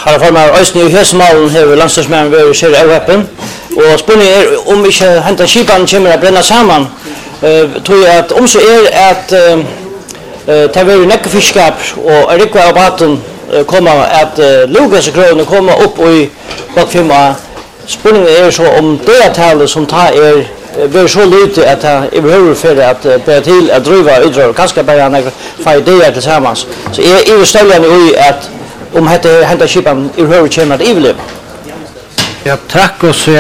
Herre formar Øysten i Høsmalen har landslagsmannen vært kjøret av weppen. Og spørsmålet om ikke hentet skipene kommer å brenne sammen. Tror jeg at om så at det har vært nekkefiskap og rikva av baten kommer at Lukas-krøvene kommer opp i bakfimma. Spørsmålet så om det tallet som tar blir så lite at det behøver for at bære til at drive idrott, kanskje bare han får ideer til sammen. Så jeg er støllende i at om dette hentet skipene i behøver kommer at overleve. Ja, takk og så